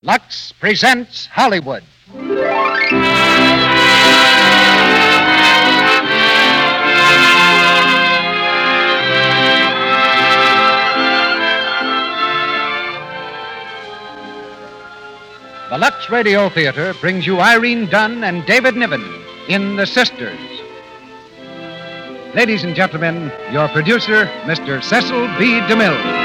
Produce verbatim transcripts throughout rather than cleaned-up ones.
Lux presents Hollywood. The Lux Radio Theater brings you Irene Dunn and David Niven in The Sisters. Ladies and gentlemen, your producer, Mister Cecil B. DeMille.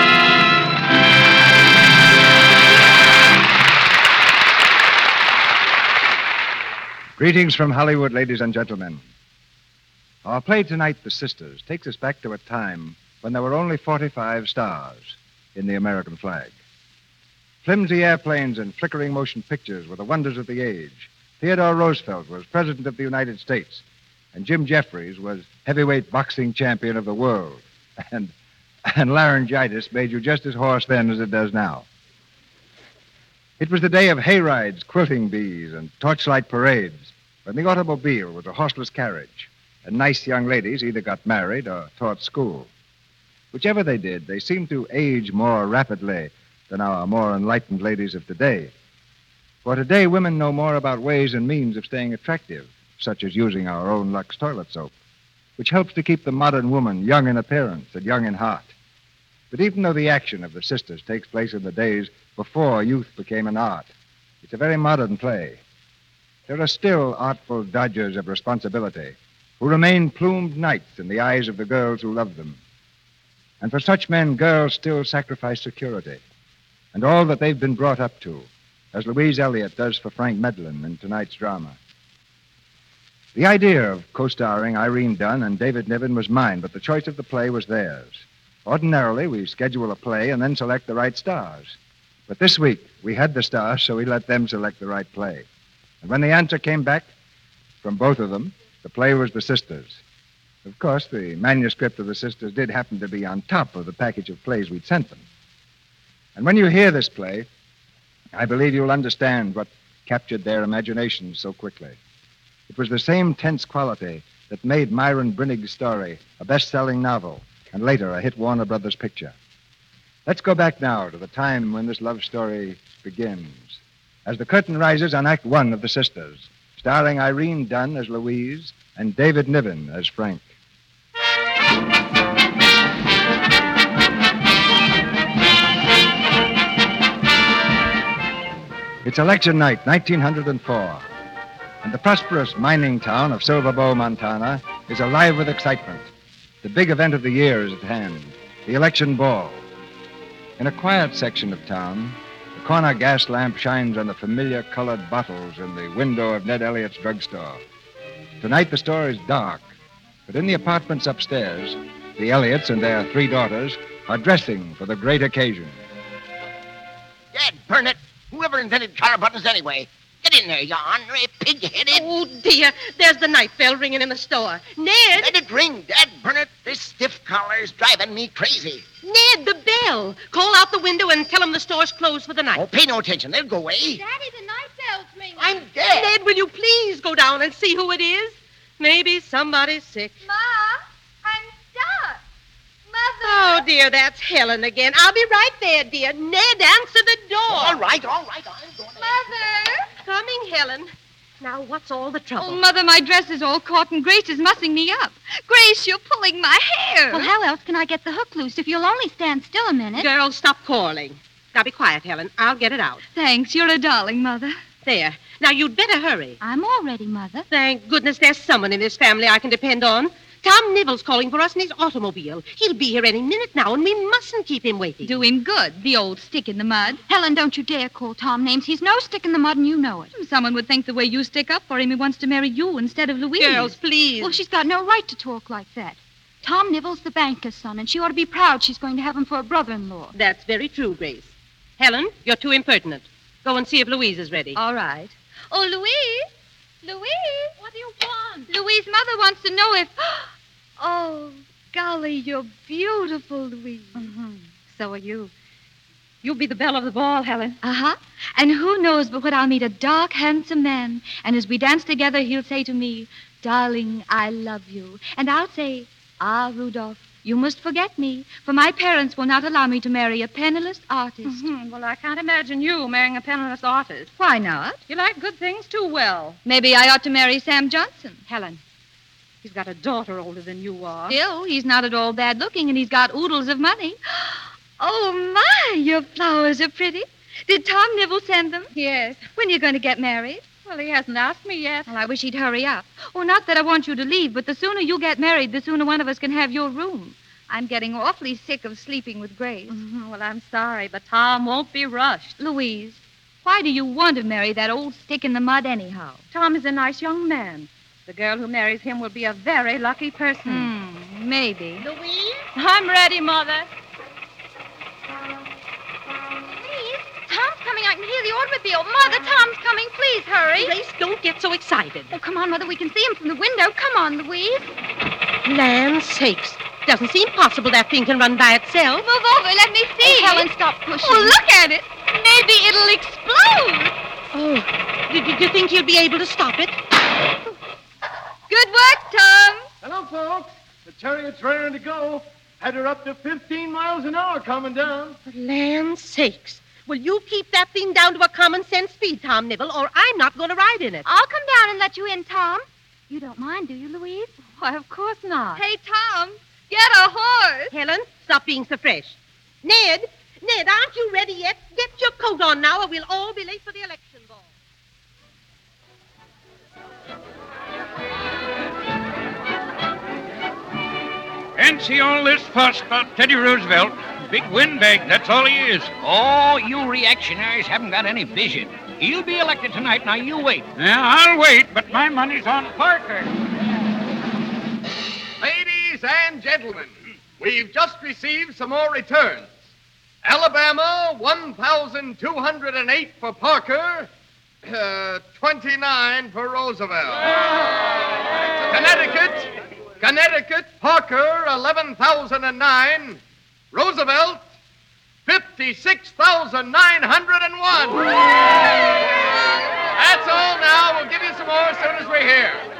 Greetings from Hollywood, ladies and gentlemen. Our play tonight, The Sisters, takes us back to a time when there were only forty-five stars in the American flag. Flimsy airplanes and flickering motion pictures were the wonders of the age. Theodore Roosevelt was President of the United States, and Jim Jeffries was heavyweight boxing champion of the world. And, and laryngitis made you just as hoarse then as it does now. It was the day of hayrides, quilting bees, and torchlight parades, when the automobile was a horseless carriage, and nice young ladies either got married or taught school. Whichever they did, they seemed to age more rapidly than our more enlightened ladies of today. For today, women know more about ways and means of staying attractive, such as using our own Lux toilet soap, which helps to keep the modern woman young in appearance and young in heart. But even though the action of The Sisters takes place in the days before youth became an art, it's a very modern play. There are still artful dodgers of responsibility who remain plumed knights in the eyes of the girls who love them. And for such men, girls still sacrifice security and all that they've been brought up to, as Louise Elliott does for Frank Medlin in tonight's drama. The idea of co-starring Irene Dunn and David Niven was mine, but the choice of the play was theirs. Ordinarily, we schedule a play and then select the right stars. But this week, we had the stars, so we let them select the right play. And when the answer came back from both of them, the play was The Sisters. Of course, the manuscript of The Sisters did happen to be on top of the package of plays we'd sent them. And when you hear this play, I believe you'll understand what captured their imaginations so quickly. It was the same tense quality that made Myron Brinnig's story a best-selling novel and later a hit Warner Brothers picture. Let's go back now to the time when this love story begins. As the curtain rises on Act One of The Sisters, starring Irene Dunn as Louise and David Niven as Frank. It's election night, nineteen oh four, and the prosperous mining town of Silver Bow, Montana, is alive with excitement. The big event of the year is at hand, the election ball. In a quiet section of town, the corner gas lamp shines on the familiar colored bottles in the window of Ned Elliott's drugstore. Tonight the store is dark, but in the apartments upstairs, the Elliots and their three daughters are dressing for the great occasion. Dad, burn it! Whoever invented collar buttons anyway? Get in there, you ornery pig-headed... Oh, dear. There's the night bell ringing in the store. Ned! Let it ring, Dad. Burn it. This stiff collar's driving me crazy. Ned, the bell. Call out the window and tell them the store's closed for the night. Oh, pay no attention. They'll go away. Daddy, the night bell's ringing. I'm dead. Ned, will you please go down and see who it is? Maybe somebody's sick. Ma, I'm stuck. Mother. Oh, dear, that's Helen again. I'll be right there, dear. Ned, answer the door. All right, all right. I'm going to... Mother. Coming, Helen. Now, what's all the trouble? Oh, Mother, my dress is all caught and Grace is mussing me up. Grace, you're pulling my hair. Well, how else can I get the hook loose if you'll only stand still a minute? Girls, stop quarreling. Now, be quiet, Helen. I'll get it out. Thanks, you're a darling, Mother. There. Now, you'd better hurry. I'm all ready, Mother. Thank goodness there's someone in this family I can depend on. Tom Nivel's calling for us in his automobile. He'll be here any minute now, and we mustn't keep him waiting. Do him good, the old stick in the mud. Helen, don't you dare call Tom names. He's no stick in the mud, and you know it. Someone would think the way you stick up for him, he wants to marry you instead of Louise. Girls, please. Well, she's got no right to talk like that. Tom Nivel's the banker's son, and she ought to be proud she's going to have him for a brother-in-law. That's very true, Grace. Helen, you're too impertinent. Go and see if Louise is ready. All right. Oh, Louise? Louise? What do you want? Louise's mother wants to know if... Oh, golly, you're beautiful, Louise. Mm-hmm. So are you. You'll be the belle of the ball, Helen. Uh-huh. And who knows but what I'll meet a dark, handsome man. And as we dance together, he'll say to me, darling, I love you. And I'll say, ah, Rudolph, You must forget me, for my parents will not allow me to marry a penniless artist. Mhm. Well, I can't imagine you marrying a penniless artist. Why not? You like good things too well. Maybe I ought to marry Sam Johnson. Helen, he's got a daughter older than you are. Still, he's not at all bad looking, and he's got oodles of money. Oh, my, your flowers are pretty. Did Tom Nibble send them? Yes. When are you going to get married? Well, he hasn't asked me yet. Well, I wish he'd hurry up. Oh, not that I want you to leave, but the sooner you get married, the sooner one of us can have your room. I'm getting awfully sick of sleeping with Grace. Mhm. Well, I'm sorry, but Tom won't be rushed. Louise, why do you want to marry that old stick in the mud anyhow? Tom is a nice young man. The girl who marries him will be a very lucky person. Hmm, maybe. Louise? I'm ready, Mother. Louise, Tom's coming. I can hear the automobile. Mother, Tom's coming. Please hurry. Grace, don't get so excited. Oh, come on, Mother. We can see him from the window. Come on, Louise. Land sakes. Doesn't seem possible that thing can run by itself. Move over. Let me see. Oh, Helen, stop pushing. Oh, look at it. Maybe it'll explode. Oh, do, do you think you'll be able to stop it? Good work, Tom. Hello, folks. The chariot's raring to go. Had her up to fifteen miles an hour coming down. For land's sakes. Will you keep that thing down to a common sense speed, Tom Nibble, or I'm not going to ride in it? I'll come down and let you in, Tom. You don't mind, do you, Louise? Why, of course not. Hey, Tom, get a horse. Helen, stop being so fresh. Ned, Ned, aren't you ready yet? Get your coat on now, or we'll all be late for the election ball. Fancy all this fuss about Teddy Roosevelt. Big windbag, that's all he is. Oh, you reactionaries haven't got any vision. He'll be elected tonight. Now, you wait. Yeah, I'll wait, but my money's on Parker. Ladies and gentlemen, we've just received some more returns. Alabama, one thousand two hundred eight for Parker, uh, twenty-nine for Roosevelt. Connecticut, Connecticut, Parker, eleven thousand nine. Roosevelt, fifty-six thousand nine hundred one. That's all now. We'll give you some more as soon as we're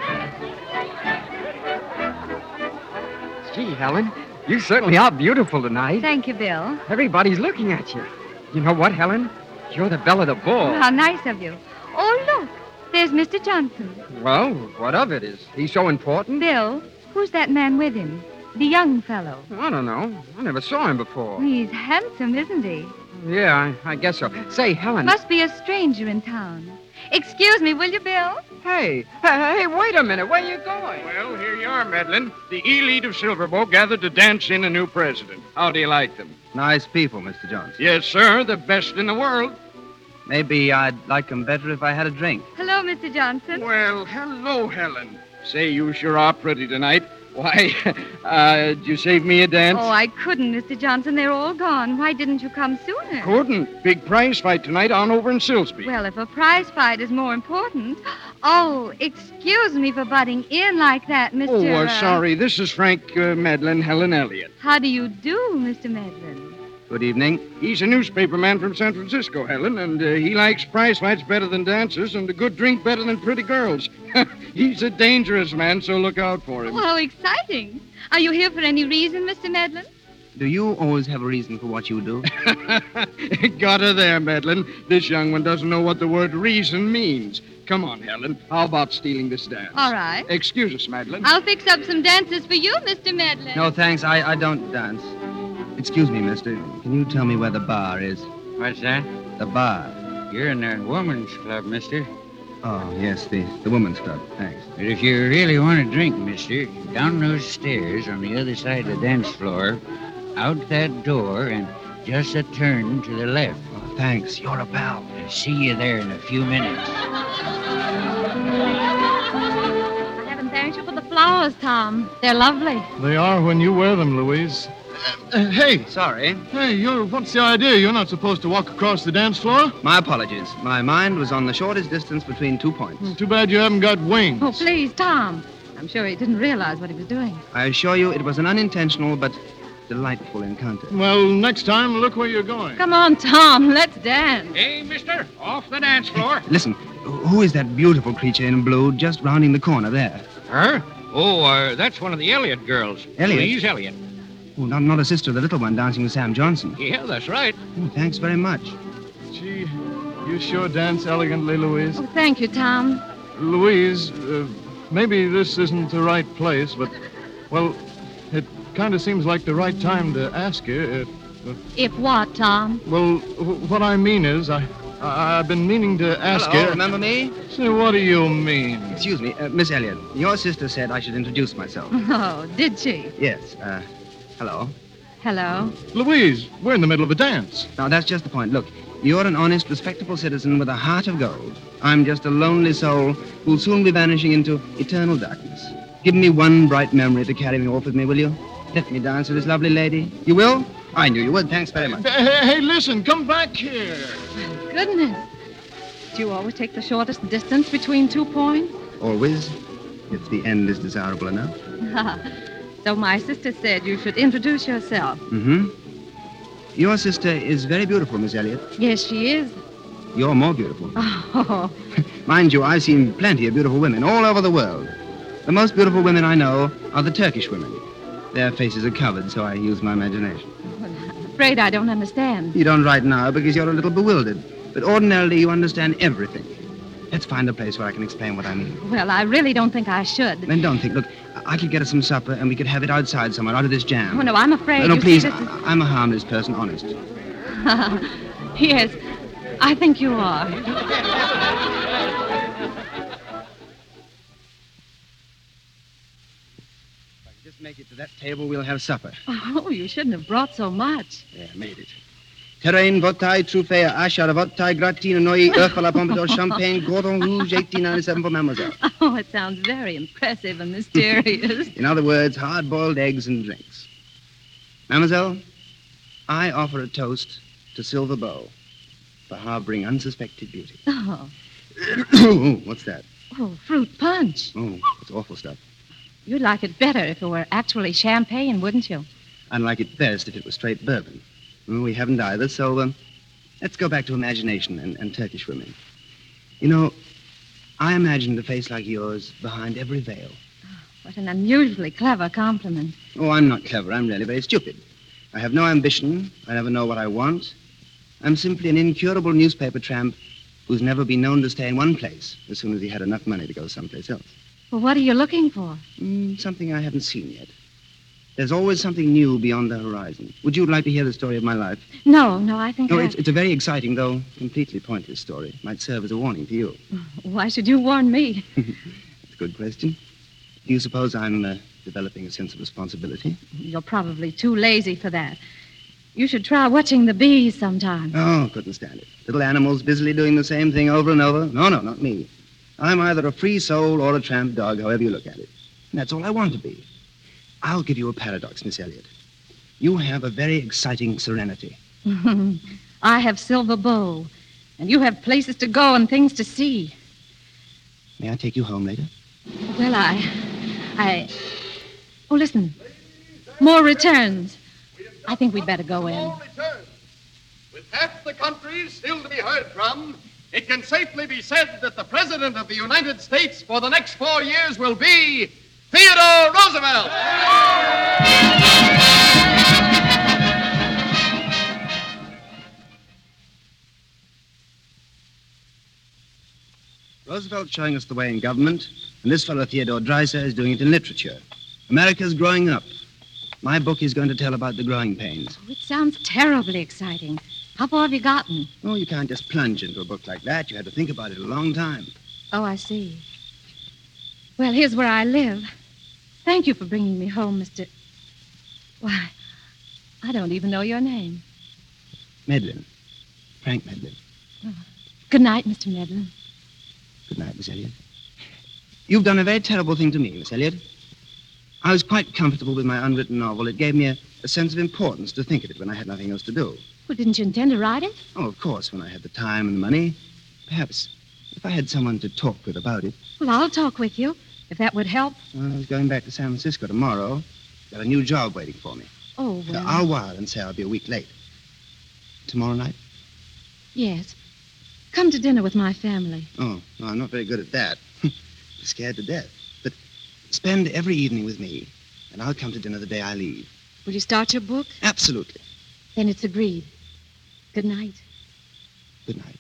here. Gee, Helen, you certainly are beautiful tonight. Thank you, Bill. Everybody's looking at you. You know what, Helen? You're the belle of the ball. How nice of you. Oh, look, there's Mister Johnson. Well, what of it? Is he so important? Bill, who's that man with him? The young fellow. I don't know. I never saw him before. He's handsome, isn't he? Yeah, I, I guess so. Say, Helen. Must be a stranger in town. Excuse me, will you, Bill? Hey, hey, hey, wait a minute. Where are you going? Well, here you are, Madeline. The elite of Silverbow gathered to dance in a new president. How do you like them? Nice people, Mister Johnson. Yes, sir, the best in the world. Maybe I'd like them better if I had a drink. Hello, Mister Johnson. Well, hello, Helen. Say, you sure are pretty tonight. Why, uh, did you save me a dance? Oh, I couldn't, Mister Johnson. They're all gone. Why didn't you come sooner? Couldn't. Big prize fight tonight on over in Silsby. Well, if a prize fight is more important. Oh, excuse me for butting in like that, Mister Oh, uh, sorry. This is Frank uh, Medlin, Helen Elliott. How do you do, Mister Medlin? Good evening. He's a newspaper man from San Francisco, Helen, and uh, he likes prize fights better than dances and a good drink better than pretty girls. He's a dangerous man, so look out for him. Oh, how exciting. Are you here for any reason, Mister Medlin? Do you always have a reason for what you do? Got her there, Medlin. This young one doesn't know what the word reason means. Come on, Helen. How about stealing this dance? All right. Excuse us, Madeline. I'll fix up some dances for you, Mister Medlin. No, thanks. I, I don't dance. Excuse me, mister. Can you tell me where the bar is? What's that? The bar. You're in the woman's club, mister. Oh, yes, the, the woman's club. Thanks. But if you really want to drink, mister, down those stairs on the other side of the dance floor, out that door, and just a turn to the left. Oh, thanks. You're a pal. I'll see you there in a few minutes. I haven't thanked you for the flowers, Tom. They're lovely. They are when you wear them, Louise. Uh, hey, Sorry. hey, you're, what's the idea? You're not supposed to walk across the dance floor? My apologies. My mind was on the shortest distance between two points. Too bad you haven't got wings. Oh, please, Tom. I'm sure he didn't realize what he was doing. I assure you it was an unintentional but delightful encounter. Well, next time, look where you're going. Come on, Tom. Let's dance. Hey, mister, off the dance floor. Listen, who is that beautiful creature in blue just rounding the corner there? Her? Oh, uh, that's one of the Elliott girls. Elliott? Louise Elliott. Oh, not, not a sister, the little one dancing with Sam Johnson. Yeah, that's right. Oh, thanks very much. Gee, you sure dance elegantly, Louise. Oh, thank you, Tom. Louise, uh, maybe this isn't the right place, but, well, it kind of seems like the right time to ask you if... Uh, if what, Tom? Well, w- what I mean is, I, I, I've been meaning to ask Hello, you... remember me? Say, what do you mean? Excuse me, uh, Miss Elliot. Your sister said I should introduce myself. Oh, did she? Yes, uh, hello. Hello. Louise, we're in the middle of a dance. Now, that's just the point. Look, you're an honest, respectable citizen with a heart of gold. I'm just a lonely soul who'll soon be vanishing into eternal darkness. Give me one bright memory to carry me off with me, will you? Let me dance with this lovely lady. You will? I knew you would. Thanks very much. Hey, hey, listen, come back here. Goodness. Do you always take the shortest distance between two points? Always, if the end is desirable enough. So my sister said you should introduce yourself. Mm-hmm. Your sister is very beautiful, Miss Elliot. Yes, she is. You're more beautiful. Oh. Mind you, I've seen plenty of beautiful women all over the world. The most beautiful women I know are the Turkish women. Their faces are covered, so I use my imagination. Well, I'm afraid I don't understand. You don't right now because you're a little bewildered. But ordinarily, you understand everything. Let's find a place where I can explain what I mean. Well, I really don't think I should. Then don't think. Look, I could get us some supper, and we could have it outside somewhere, out of this jam. Oh, no, I'm afraid. No, no, you please. see, this is- I- I'm a harmless person, honest. Yes, I think you are. Just make it to that table, we'll have supper. Oh, you shouldn't have brought so much. Yeah, made it. Terrain, votai, truffea, ashar, votai, gratine, noi, œuf à la pompadour, champagne, Gordon Rouge, eighteen ninety-seven for mademoiselle. Oh, it sounds very impressive and mysterious. In other words, hard-boiled eggs and drinks. Mademoiselle, I offer a toast to Silver Bow for harboring unsuspected beauty. Oh, What's that? oh, fruit punch. Oh, it's awful stuff. You'd like it better if it were actually champagne, wouldn't you? I'd like it best if it was straight bourbon. Well, we haven't either, so um, let's go back to imagination and, and Turkish women. You know, I imagined a face like yours behind every veil. What an unusually clever compliment. Oh, I'm not clever. I'm really very stupid. I have no ambition. I never know what I want. I'm simply an incurable newspaper tramp who's never been known to stay in one place as soon as he had enough money to go someplace else. Well, what are you looking for? Mm, something I haven't seen yet. There's always something new beyond the horizon. Would you like to hear the story of my life? No, no, I think No, I... it's, it's a very exciting, though completely pointless story. It might serve as a warning to you. Why should you warn me? That's a good question. Do you suppose I'm uh, developing a sense of responsibility? You're probably too lazy for that. You should try watching the bees sometime. Oh, couldn't stand it. Little animals busily doing the same thing over and over. No, no, not me. I'm either a free soul or a tramp dog, however you look at it. And that's all I want to be. I'll give you a paradox, Miss Elliot. You have a very exciting serenity. I have Silver Bow, and you have places to go and things to see. May I take you home later? Well, I... I... Oh, listen. More returns. I think we'd better go in. More returns. With half the country still to be heard from, it can safely be said that the President of the United States for the next four years will be Theodore Roosevelt. Roosevelt's showing us the way in government, and this fellow Theodore Dreiser is doing it in literature. America's growing up. My book is going to tell about the growing pains. Oh, it sounds terribly exciting. How far have you gotten? Oh, you can't just plunge into a book like that. You had to think about it a long time. Oh, I see. Well, here's where I live. Thank you for bringing me home, Mister... Why, I don't even know your name. Medlin. Frank Medlin. Oh. Good night, Mister Medlin. Good night, Miss Elliot. You've done a very terrible thing to me, Miss Elliot. I was quite comfortable with my unwritten novel. It gave me a, a sense of importance to think of it when I had nothing else to do. Well, didn't you intend to write it? Oh, of course, when I had the time and the money. Perhaps if I had someone to talk with about it. Well, I'll talk with you, if that would help. Well, I was going back to San Francisco tomorrow. Got a new job waiting for me. Oh, well... I'll wire and say I'll be a week late. Tomorrow night? Yes. Come to dinner with my family. Oh, no, I'm not very good at that. Scared to death. But spend every evening with me, and I'll come to dinner the day I leave. Will you start your book? Absolutely. Then it's agreed. Good night. Good night.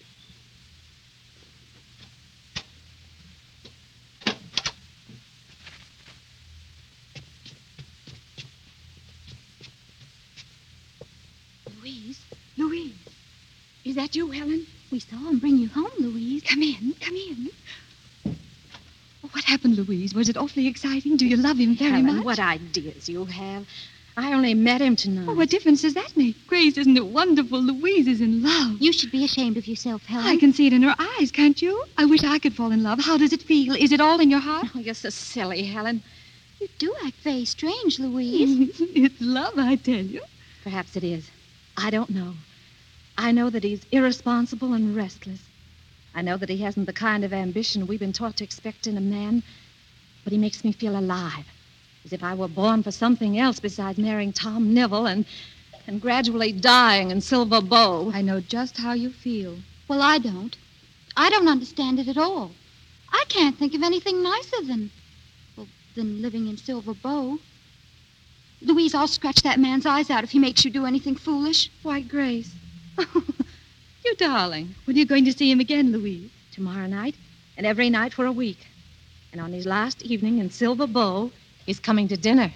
Louise, Louise. Is that you, Helen? We saw him bring you home, Louise. Come in, come in. What happened, Louise? Was it awfully exciting? Do you love him very Helen, much? what ideas you have. I only met him tonight. Oh, what difference does that make? Grace, isn't it wonderful? Louise is in love. You should be ashamed of yourself, Helen. I can see it in her eyes, can't you? I wish I could fall in love. How does it feel? Is it all in your heart? Oh, you're so silly, Helen. You do act very strange, Louise. It's love, I tell you. Perhaps it is. I don't know. I know that he's irresponsible and restless. I know that he hasn't the kind of ambition we've been taught to expect in a man, but he makes me feel alive, as if I were born for something else besides marrying Tom Nivell and and gradually dying in Silver Bow. I know just how you feel. Well, I don't. I don't understand it at all. I can't think of anything nicer than, well, than living in Silver Bow. Louise, I'll scratch that man's eyes out if he makes you do anything foolish. Why, Grace. You darling. When are you going to see him again, Louise? Tomorrow night, and every night for a week. And on his last evening in Silver Bow, he's coming to dinner.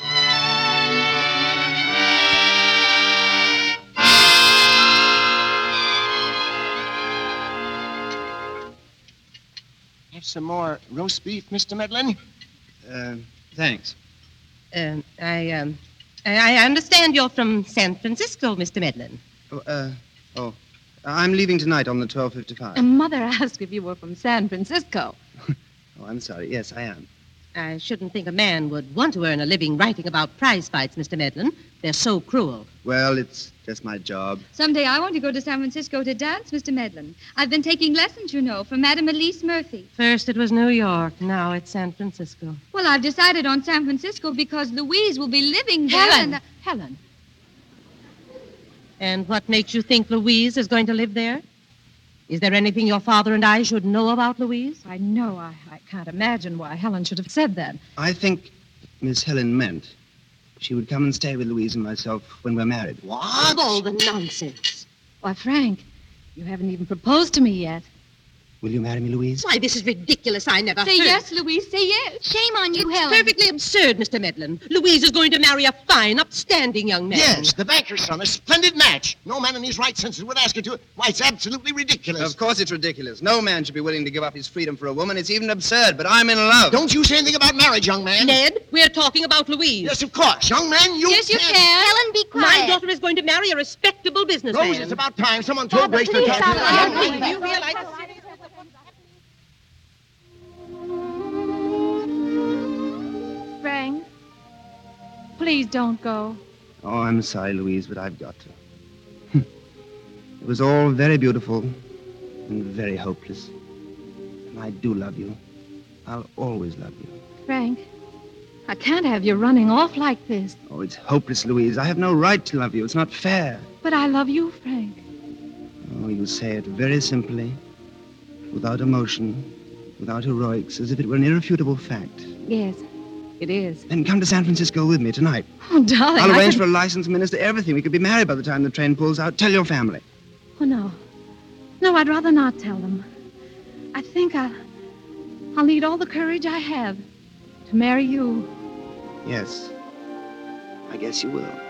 Have some more roast beef, Mister Medlin? Uh, thanks. Um, I, um, I I understand you're from San Francisco, Mister Medlin. Oh, uh, oh. I'm leaving tonight on the twelve fifty-five. And Mother asked if you were from San Francisco. Oh, I'm sorry. Yes, I am. I shouldn't think a man would want to earn a living writing about prize fights, Mister Medlin. They're so cruel. Well, it's just my job. Someday I want to go to San Francisco to dance, Mister Medlin. I've been taking lessons, you know, from Madame Elise Murphy. First it was New York, now it's San Francisco. Well, I've decided on San Francisco because Louise will be living there. Helen, and- Helen. And what makes you think Louise is going to live there? Is there anything your father and I should know about Louise? I know. I, I can't imagine why Helen should have said that. I think Miss Helen meant she would come and stay with Louise and myself when we're married. What? All the nonsense. Why, Frank, you haven't even proposed to me yet. Will you marry me, Louise? Why, this is ridiculous. I never Say heard. yes, Louise, say yes. Shame on you, It's Helen. perfectly absurd, Mister Medlin. Louise is going to marry a fine, upstanding young man. Yes, the banker's son. A splendid match. No man in his right senses would ask her to. Why, it's absolutely ridiculous. Of course it's ridiculous. No man should be willing to give up his freedom for a woman. It's even absurd, but I'm in love. Don't you say anything about marriage, young man. Ned, we're talking about Louise. Yes, of course. Young man, you Yes, you can't- can. Helen, be My quiet. daughter is going to marry a respectable businessman. Rose, it's about time someone told Father, Grace to please talk stop to arguing. her. You realize... Frank, please don't go. Oh, I'm sorry, Louise, but I've got to. It was all very beautiful and very hopeless. And I do love you. I'll always love you. Frank, I can't have you running off like this. Oh, it's hopeless, Louise. I have no right to love you. It's not fair. But I love you, Frank. Oh, you say it very simply, without emotion, without heroics, as if it were an irrefutable fact. Yes, it is. Then come to San Francisco with me tonight. Oh, darling. I'll I arrange can- for a licensed minister, everything. We could be married by the time the train pulls out. Tell your family. Oh, no. No, I'd rather not tell them. I think I'll... I'll need all the courage I have to marry you. Yes. I guess you will.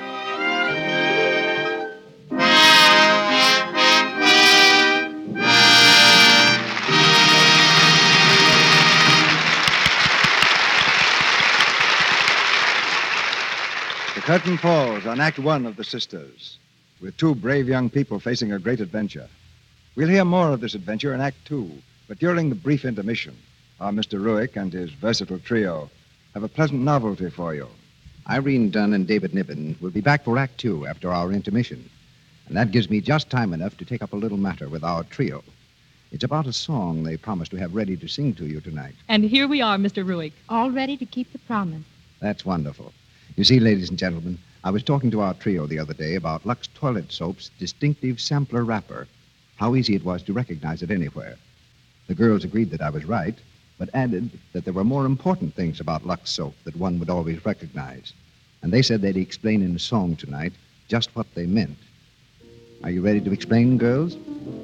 The curtain falls on Act One of The Sisters, with two brave young people facing a great adventure. We'll hear more of this adventure in Act Two, but during the brief intermission, our Mister Ruick and his versatile trio have a pleasant novelty for you. Irene Dunn and David Niven will be back for Act Two after our intermission. And that gives me just time enough to take up a little matter with our trio. It's about a song they promised to have ready to sing to you tonight. And here we are, Mister Ruick. All ready to keep the promise. That's wonderful. You see, ladies and gentlemen, I was talking to our trio the other day about Lux Toilet Soap's distinctive sampler wrapper, how easy it was to recognize it anywhere. The girls agreed that I was right, but added that there were more important things about Lux soap that one would always recognize. And they said they'd explain in song tonight just what they meant. Are you ready to explain, girls?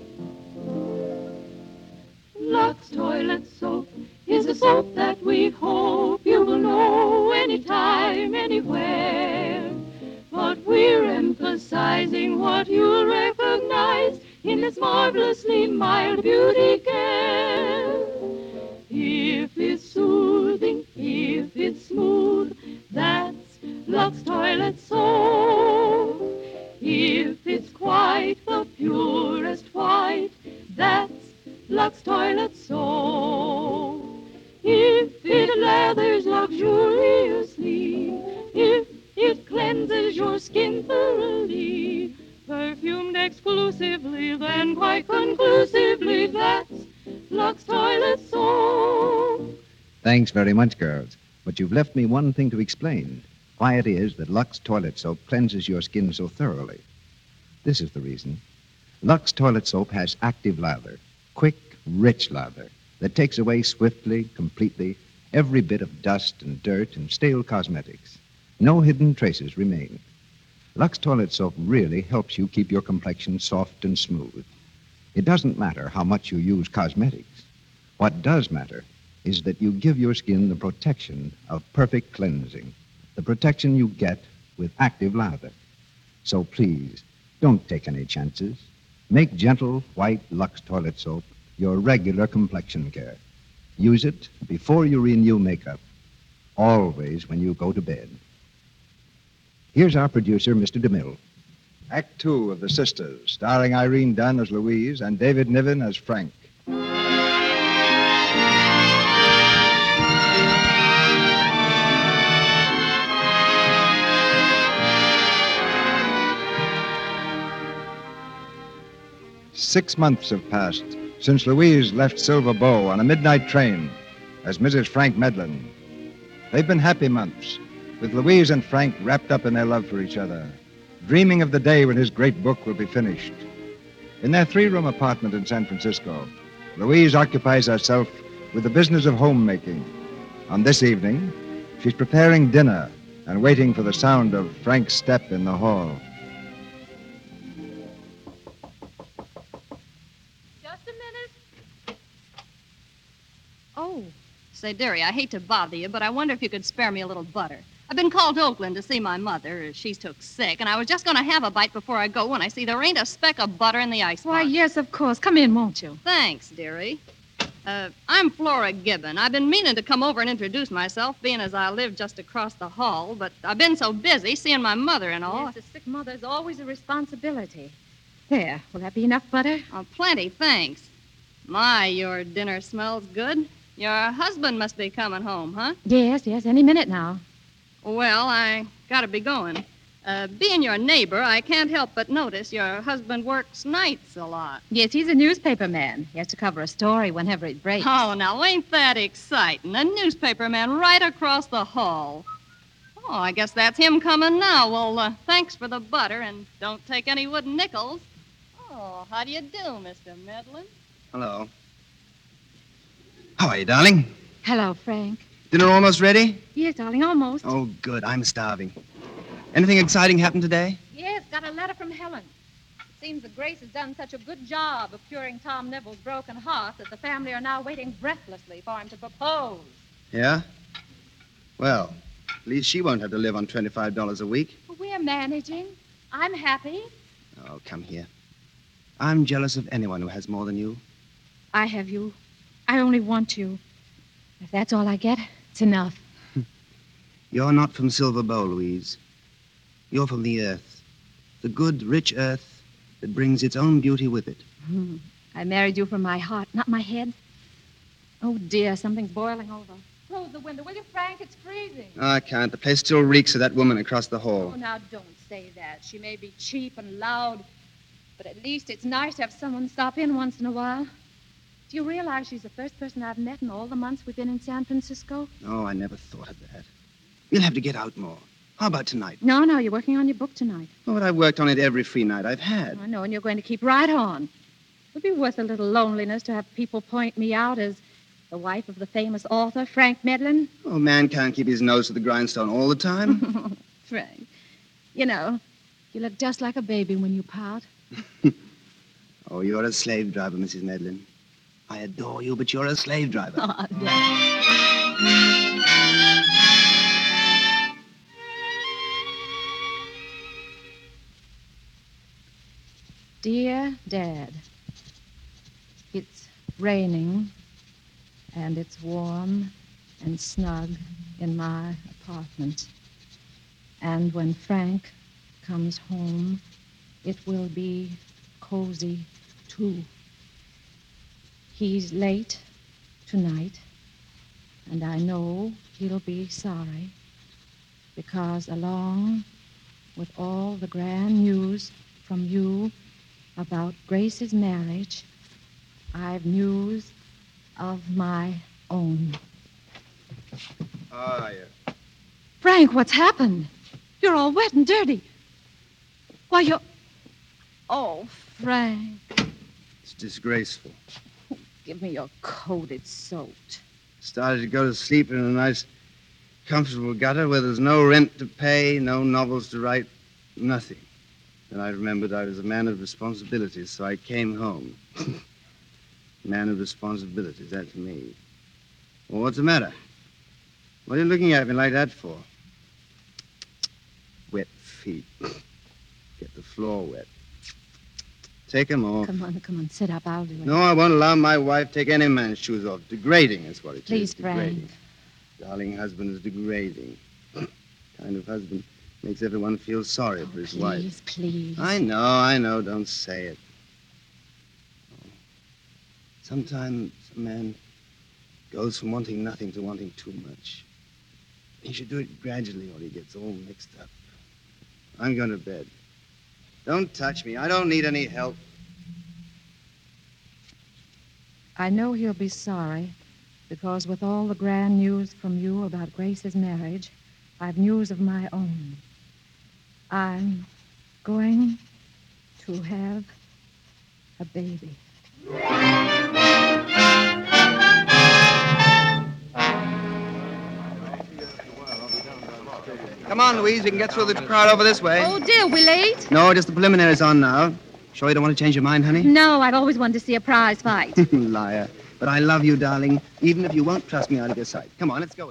Lux Toilet Soap is a soap that we hope you will know anytime, anywhere. But we're emphasizing what you'll recognize in this marvelously mild beauty care. If it's soothing, if it's smooth, that's Lux Toilet Soap. If it's quite the purest white, that's Lux Toilet Soap. If it lathers luxuriously, if it cleanses your skin thoroughly, perfumed exclusively, then quite conclusively, that's Lux Toilet Soap. Thanks very much, girls. But you've left me one thing to explain. Why it is that Lux Toilet Soap cleanses your skin so thoroughly. This is the reason. Lux Toilet Soap has active lather, quick, rich lather, that takes away swiftly, completely, every bit of dust and dirt and stale cosmetics. No hidden traces remain. Lux Toilet Soap really helps you keep your complexion soft and smooth. It doesn't matter how much you use cosmetics. What does matter is that you give your skin the protection of perfect cleansing, the protection you get with active lather. So please, don't take any chances. Make gentle, white Lux Toilet Soap your regular complexion care. Use it before you renew makeup, always when you go to bed. Here's our producer, Mister DeMille. Act two of The Sisters, starring Irene Dunn as Louise and David Niven as Frank. Six months have passed since Louise left Silver Bow on a midnight train as Missus Frank Medlin. They've been happy months, with Louise and Frank wrapped up in their love for each other, dreaming of the day when his great book will be finished. In their three-room apartment in San Francisco, Louise occupies herself with the business of homemaking. On this evening, she's preparing dinner and waiting for the sound of Frank's step in the hall. Oh, say, dearie, I hate to bother you, but I wonder if you could spare me a little butter. I've been called to Oakland to see my mother. She's took sick, and I was just going to have a bite before I go when I see there ain't a speck of butter in the icebox. Why, yes, of course. Come in, won't you? Thanks, dearie. Uh, I'm Flora Gibbon. I've been meaning to come over and introduce myself, being as I live just across the hall, but I've been so busy seeing my mother and all. Yes, a sick mother is always a responsibility. There, will that be enough butter? Oh, plenty, thanks. My, your dinner smells good. Your husband must be coming home, huh? Yes, yes, any minute now. Well, I gotta be going. Uh, being your neighbor, I can't help but notice your husband works nights a lot. Yes, he's a newspaper man. He has to cover a story whenever it breaks. Oh, now, ain't that exciting? A newspaper man right across the hall. Oh, I guess that's him coming now. Well, uh, thanks for the butter, and don't take any wooden nickels. Oh, how do you do, Mister Medlin? Hello. How are you, darling? Hello, Frank. Dinner almost ready? Yes, darling, almost. Oh, good. I'm starving. Anything exciting happened today? Yes, got a letter from Helen. It seems that Grace has done such a good job of curing Tom Neville's broken heart that the family are now waiting breathlessly for him to propose. Yeah? Well, at least she won't have to live on twenty-five dollars a week. Well, we're managing. I'm happy. Oh, come here. I'm jealous of anyone who has more than you. I have you. I only want you. If that's all I get, it's enough. You're not from Silver Bow, Louise. You're from the earth. The good, rich earth that brings its own beauty with it. Hmm. I married you from my heart, not my head. Oh, dear, something's boiling over. Close the window, will you, Frank? It's freezing. Oh, I can't. The place still reeks of that woman across the hall. Oh, now, don't say that. She may be cheap and loud, but at least it's nice to have someone stop in once in a while. Do you realize she's the first person I've met in all the months we've been in San Francisco? Oh, I never thought of that. We'll have to get out more. How about tonight? No, no, you're working on your book tonight. Oh, but I've worked on it every free night I've had. I know, and you're going to keep right on. It'll be worth a little loneliness to have people point me out as the wife of the famous author, Frank Medlin. Oh, a man can't keep his nose to the grindstone all the time. Frank, you know, you look just like a baby when you pout. Oh, you're a slave driver, Missus Medlin. I adore you, but you're a slave driver. Oh, Dad. Dear Dad, it's raining and it's warm and snug in my apartment. And when Frank comes home, it will be cozy, too. He's late tonight, and I know he'll be sorry, because along with all the grand news from you about Grace's marriage, I've news of my own. Oh, yeah. Frank, what's happened? You're all wet and dirty. Why, you're... Oh, Frank. It's disgraceful. Give me your coat. It's soaked. Started to go to sleep in a nice, comfortable gutter where there's no rent to pay, no novels to write, nothing. Then I remembered I was a man of responsibilities, so I came home. Man of responsibilities, that's me. Well, what's the matter? What are you looking at me like that for? Wet feet. Get the floor wet. Take 'em off. Come on, come on, sit up. I'll do it. No, I won't allow my wife to take any man's shoes off. Degrading is what it Please, is. Degrading. Frank. Darling husband is degrading. Kind of husband makes everyone feel sorry for his Please, wife. please. I know, I know. Don't say it. Sometimes a man goes from wanting nothing to wanting too much. He should do it gradually or he gets all mixed up. I'm going to bed. Don't touch me. I don't need any help. I know he'll be sorry, because with all the grand news from you about Grace's marriage, I've news of my own. I'm going to have a baby. Come on, Louise. We can get through the crowd over this way. Oh, dear, we late? No, just the preliminaries on now. Sure you don't want to change your mind, honey? No, I've always wanted to see a prize fight. Liar. But I love you, darling, even if you won't trust me out of your sight. Come on, let's go in.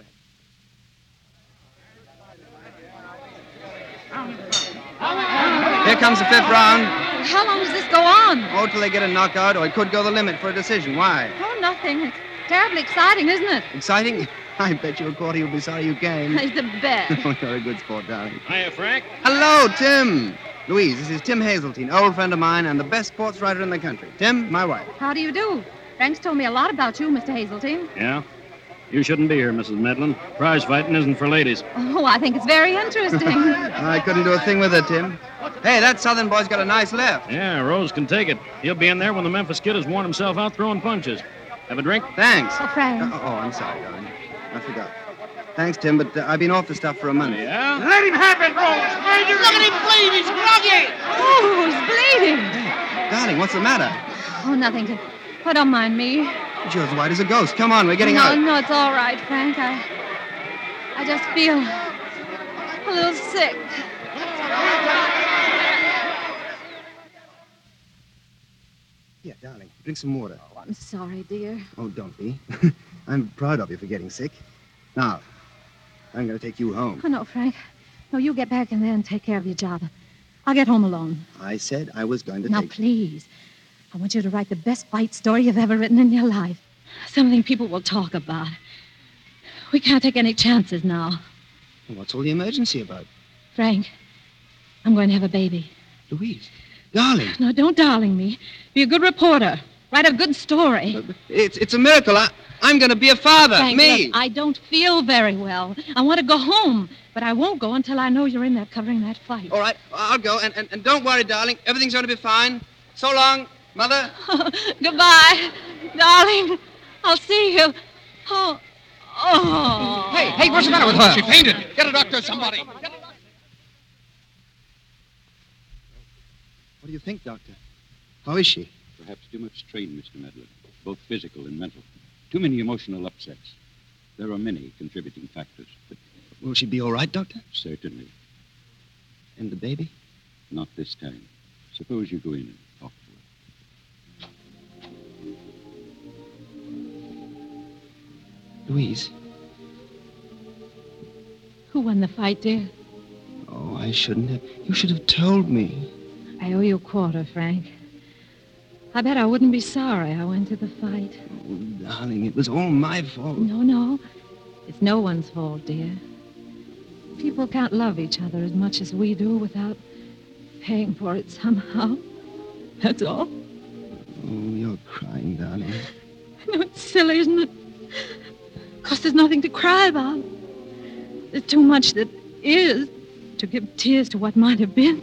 Here comes the fifth round. How long does this go on? Oh, till they get a knockout, or it could go the limit for a decision. Why? Oh, nothing. It's terribly exciting, isn't it? Exciting? I bet you a quarter you'll be sorry you came. He's the best. Oh, you're a good sport, darling. Hiya, Frank. Hello, Tim. Louise, this is Tim Hazeltine, old friend of mine and the best sports writer in the country. Tim, my wife. How do you do? Frank's told me a lot about you, Mister Hazeltine. Yeah? You shouldn't be here, Missus Medlin. Prize fighting isn't for ladies. Oh, I think it's very interesting. I couldn't do a thing with it, Tim. Hey, that southern boy's got a nice left. Yeah, Rose can take it. He'll be in there when the Memphis Kid has worn himself out throwing punches. Have a drink? Thanks. Oh, Frank. Uh, oh, I'm sorry, darling. I forgot. Thanks, Tim, but uh, I've been off the stuff for a month. Yeah? Let him have it, Rose. Look at him bleed. He's groggy. Oh, he's bleeding. Darling, what's the matter? Oh, nothing. Oh, don't mind me. You're as white as a ghost. Come on, we're getting no, out. No, it's all right, Frank. I, I just feel a little sick. Yeah, darling, drink some water. Oh, I'm sorry, dear. Oh, don't be. I'm proud of you for getting sick. Now, I'm going to take you home. Oh, no, Frank. No, you get back in there and take care of your job. I'll get home alone. I said I was going to now, take... please. I want you to write the best fight story you've ever written in your life. Something people will talk about. We can't take any chances now. What's all the emergency about? Frank, I'm going to have a baby. Louise, darling. No, don't darling me. Be a good reporter. Write a good story. It's it's a miracle. I, I'm going to be a father. Frank, Me. Look, I don't feel very well. I want to go home, but I won't go until I know you're in there covering that fight. All right, I'll go. And, and, and don't worry, darling. Everything's going to be fine. So long, Mother. Goodbye, darling. I'll see you. Oh. Oh. Hey, hey, what's the matter with her? She fainted. Get a doctor, somebody. Get a doctor. What do you think, Doctor? How is she? Perhaps too much strain, Mister Medlin, both physical and mental. Too many emotional upsets. There are many contributing factors, but... Will she be all right, Doctor? Certainly. And the baby? Not this time. Suppose you go in and talk to her. Louise. Who won the fight, dear? Oh, I shouldn't have. You should have told me. I owe you a quarter, Frank. I bet I wouldn't be sorry I went to the fight. Oh, darling, it was all my fault. No, no. It's no one's fault, dear. People can't love each other as much as we do without paying for it somehow. That's all. Oh, you're crying, darling. I know it's silly, isn't it? Of course, there's nothing to cry about. There's too much that is to give tears to what might have been.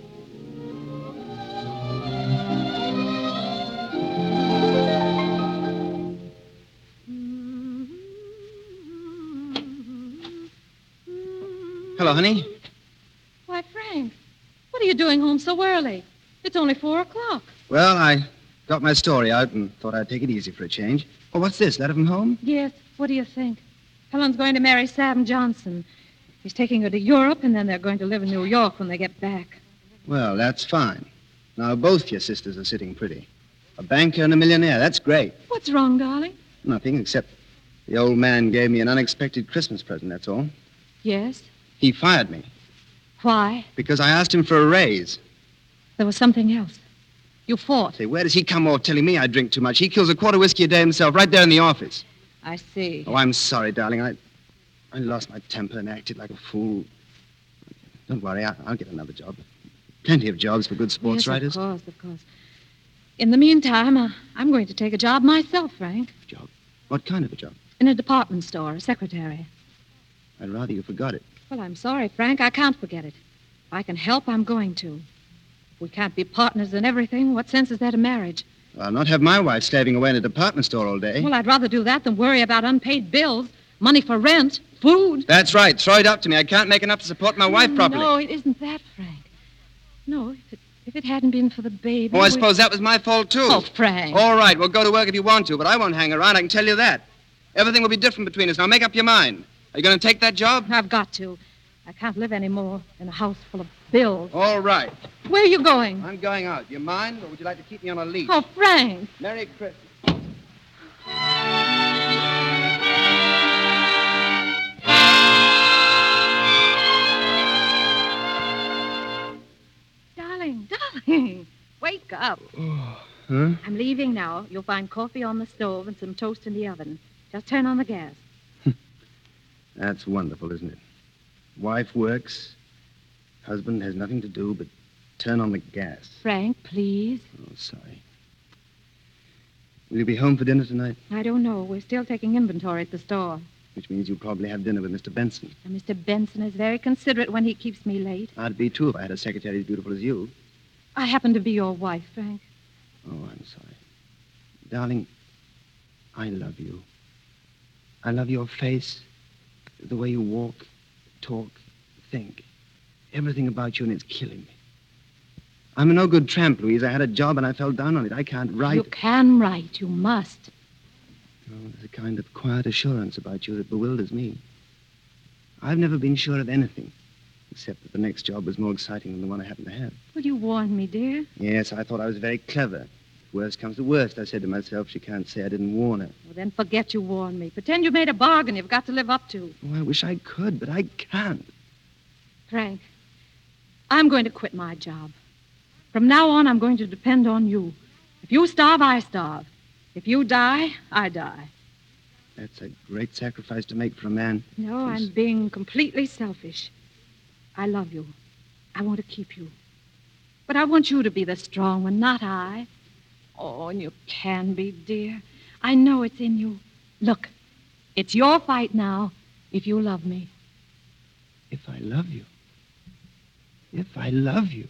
Hello, honey. Why, Frank, what are you doing home so early? It's only four o'clock. Well, I got my story out and thought I'd take it easy for a change. Oh, what's this? Letter from home? Yes, what do you think? Helen's going to marry Sam Johnson. He's taking her to Europe, and then they're going to live in New York when they get back. Well, that's fine. Now, both your sisters are sitting pretty. A banker and a millionaire. That's great. What's wrong, darling? Nothing, except the old man gave me an unexpected Christmas present, that's all. Yes? He fired me Why? because I asked him for a raise. There was something else. You fought. Say, where does he come off telling me I drink too much? He kills a quarter whiskey a day himself right there in the office. I see. Oh, I'm sorry, darling. I I lost my temper and acted like a fool. Don't worry, I, I'll get another job. Plenty of jobs for good sports yes, writers. Of course, of course. In the meantime, uh, I'm going to take a job myself, Frank. Job? What kind of a job? In a department store, a secretary. I'd rather you forgot it. Well, I'm sorry, Frank. I can't forget it. If I can help, I'm going to. If we can't be partners in everything, what sense is there to marriage? Well, I'll not have my wife slaving away in a department store all day. Well, I'd rather do that than worry about unpaid bills, money for rent, food. That's right. Throw it up to me. I can't make enough to support my wife properly. No, it isn't that, Frank. No, if it, if it hadn't been for the baby... Oh, I we... suppose that was my fault, too. Oh, Frank. All right, well, go to work if you want to, but I won't hang around, I can tell you that. Everything will be different between us. Now, make up your mind. Are you going to take that job? I've got to. I can't live anymore in a house full of bills. All right. Where are you going? I'm going out. You mind, or would you like to keep me on a leash? Oh, Frank. Merry Christmas. Darling, darling, wake up. Oh, huh? I'm leaving now. You'll find coffee on the stove and some toast in the oven. Just turn on the gas. That's wonderful, isn't it? Wife works. Husband has nothing to do but turn on the gas. Frank, please. Oh, sorry. Will you be home for dinner tonight? I don't know. We're still taking inventory at the store. Which means you'll probably have dinner with Mister Benson. And Mister Benson is very considerate when he keeps me late. I'd be, too, if I had a secretary as beautiful as you. I happen to be your wife, Frank. Oh, I'm sorry. Darling, I love you. I love your face, the way you walk, talk, think. Everything about you, and it's killing me. I'm a no-good tramp, Louise. I had a job, and I fell down on it. I can't write. You can write. You must. Oh, there's a kind of quiet assurance about you that bewilders me. I've never been sure of anything, except that the next job was more exciting than the one I happen to have. Well, you warned me, dear. Yes, I thought I was very clever. If worst comes to worst, I said to myself, she can't say I didn't warn her. Well, then forget you warned me. Pretend you made a bargain you've got to live up to. Oh, I wish I could, but I can't. Frank, I'm going to quit my job. From now on, I'm going to depend on you. If you starve, I starve. If you die, I die. That's a great sacrifice to make for a man. No, I'm being completely selfish. I love you. I want to keep you. But I want you to be the strong one, not I. Oh, and you can be, dear. I know it's in you. Look, it's your fight now, if you love me. If I love you. If I love you.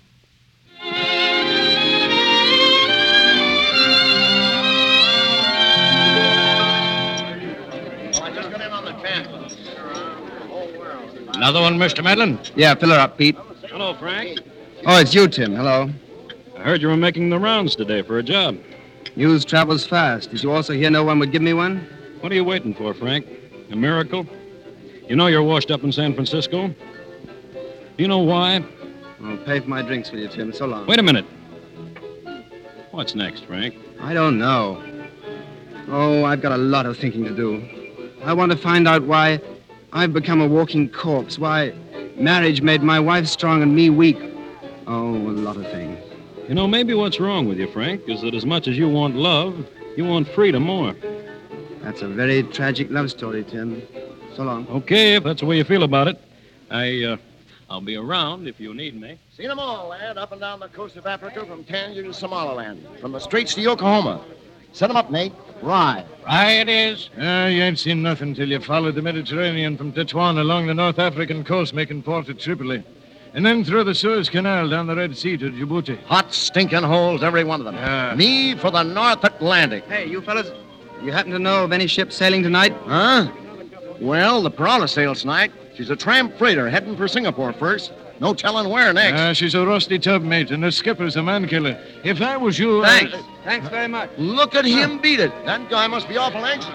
Another one, Mister Medlin? Yeah, fill her up, Pete. Hello, Frank. Oh, it's you, Tim. Hello. I heard you were making the rounds today for a job. News travels fast. Did you also hear no one would give me one? What are you waiting for, Frank? A miracle? You know you're washed up in San Francisco? Do you know why? Oh, pay for my drinks, will you, Tim? So long. Wait a minute. What's next, Frank? I don't know. Oh, I've got a lot of thinking to do. I want to find out why I've become a walking corpse, why marriage made my wife strong and me weak. Oh, a lot of things. You know, maybe what's wrong with you, Frank, is that as much as you want love, you want freedom more. That's a very tragic love story, Tim. So long. Okay, if that's the way you feel about it. I, uh, I'll be around if you need me. Seen them all, lad, up and down the coast of Africa from Tangier to Somaliland, from the Straits to Yokohama. Set them up, Nate. Rye. Rye it is. Ah, you ain't seen nothing till you followed the Mediterranean from Tetuan along the North African coast, making port at Tripoli. And then through the Suez Canal down the Red Sea to Djibouti. Hot, stinking holes, every one of them. Yeah. Me for the North Atlantic. Hey, you fellas, you happen to know of any ship sailing tonight? Huh? Well, the Piranha sails tonight. She's a tramp freighter heading for Singapore first. No telling where next. Ah, she's a rusty tub, mate, and the skipper's a man killer. If I was you... I- Thanks. Thanks very much. Look at him beat it. That guy must be awful anxious.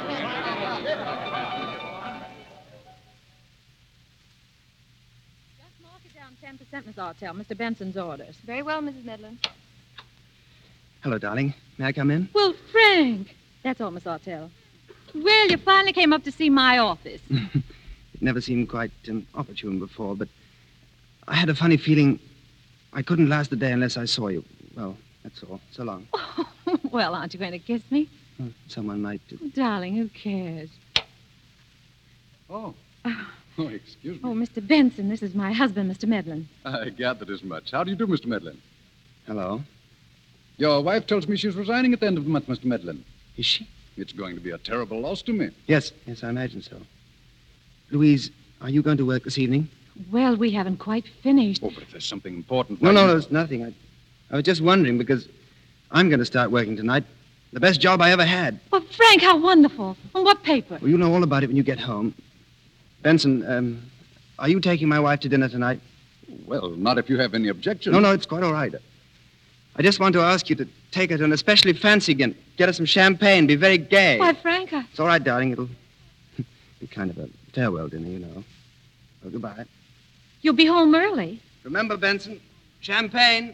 Just mark it down ten percent, Miss Artell. Mister Benson's orders. Very well, Missus Medlin. Hello, darling. May I come in? Well, Frank. That's all, Miss Artell. Well, you finally came up to see my office. It never seemed quite um, opportune before, but I had a funny feeling I couldn't last the day unless I saw you. Well, that's all. So long. Well, aren't you going to kiss me? Oh, someone might do. Darling, who cares? Oh. Oh, excuse me. Oh, Mister Benson, this is my husband, Mister Medlin. I gathered as much. How do you do, Mister Medlin? Hello. Your wife tells me she's resigning at the end of the month, Mister Medlin. Is she? It's going to be a terrible loss to me. Yes, yes, I imagine so. Louise, are you going to work this evening? Well, we haven't quite finished. Oh, but if there's something important... No, why no, you- no, it's nothing. I, I was just wondering because I'm going to start working tonight. The best job I ever had. Well, Frank, how wonderful. On what paper? Well, you'll know all about it when you get home. Benson, um, are you taking my wife to dinner tonight? Well, not if you have any objections. No, no, it's quite all right. I just want to ask you to take her to an especially fancy dinner. Get her some champagne. Be very gay. Why, Frank, I... It's all right, darling. It'll be kind of a farewell dinner, you know. Well, goodbye. You'll be home early. Remember, Benson, champagne.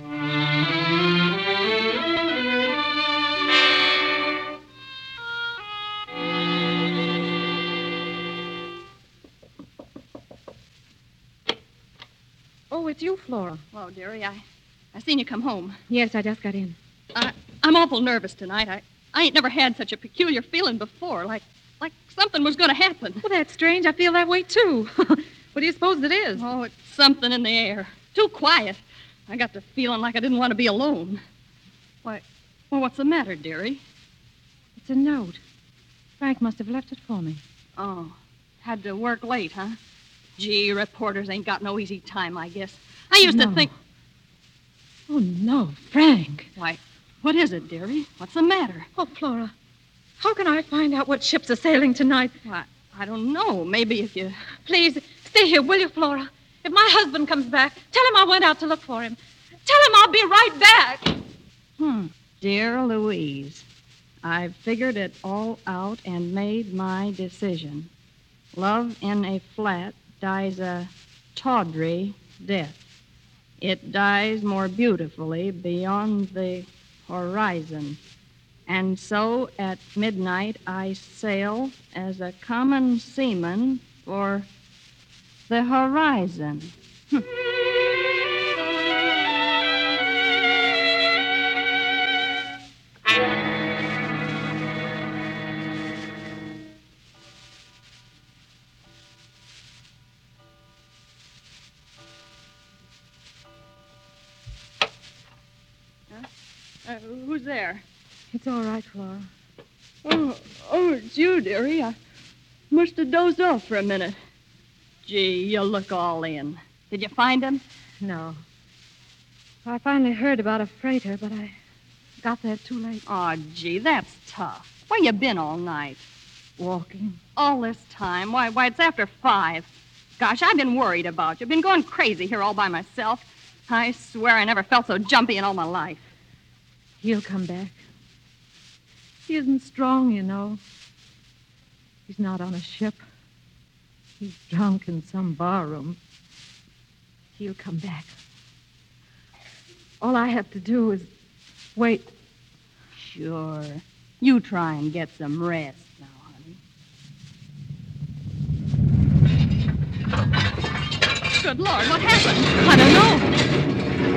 Oh, it's you, Flora. Oh, dearie, I, I seen you come home. Yes, I just got in. I, I'm awful nervous tonight. I, I ain't never had such a peculiar feeling before, like, like something was going to happen. Well, that's strange. I feel that way, too. What do you suppose it is? Oh, it's something in the air. Too quiet. I got the feeling like I didn't want to be alone. Why, well, what's the matter, dearie? It's a note. Frank must have left it for me. Oh, had to work late, huh? Gee, reporters ain't got no easy time, I guess. I used No. to think... Oh, no, Frank. Why, what is it, dearie? What's the matter? Oh, Flora, how can I find out what ships are sailing tonight? Why, I don't know. Maybe if you... Please, stay here, will you, Flora? If my husband comes back, tell him I went out to look for him. Tell him I'll be right back. Hmm. Dear Louise, I've figured it all out and made my decision. Love in a flat dies a tawdry death. It dies more beautifully beyond the horizon. And so at midnight I sail as a common seaman for the horizon. Hm. Uh, who's there? It's all right, Flora. Oh, oh, it's you, dearie. I must have dozed off for a minute. Gee, you look all in. Did you find him? No. I finally heard about a freighter, but I got there too late. Oh, gee, that's tough. Where you been all night? Walking. All this time? Why, why, it's after five. Gosh, I've been worried about you. Been going crazy here all by myself. I swear I never felt so jumpy in all my life. He'll come back. He isn't strong, you know. He's not on a ship. He's drunk in some barroom. He'll come back. All I have to do is wait. Sure. You try and get some rest now, honey. Good Lord, what happened? I don't know.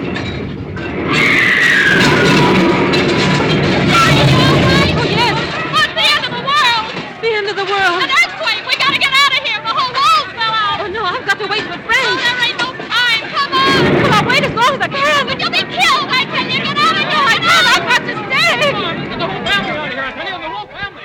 Oh, yes. What's the end of the world? The end of the world. An earthquake! We gotta get out of here! The whole wall fell out! Oh, no, I've got to wait for friends. Oh, there ain't no time! Come on! Well, I'll wait as long as I can. But you'll be killed! I tell you, get out of here! No, I can't. I've got to stay. Come on, get the whole family out of here. I tell you, the whole family.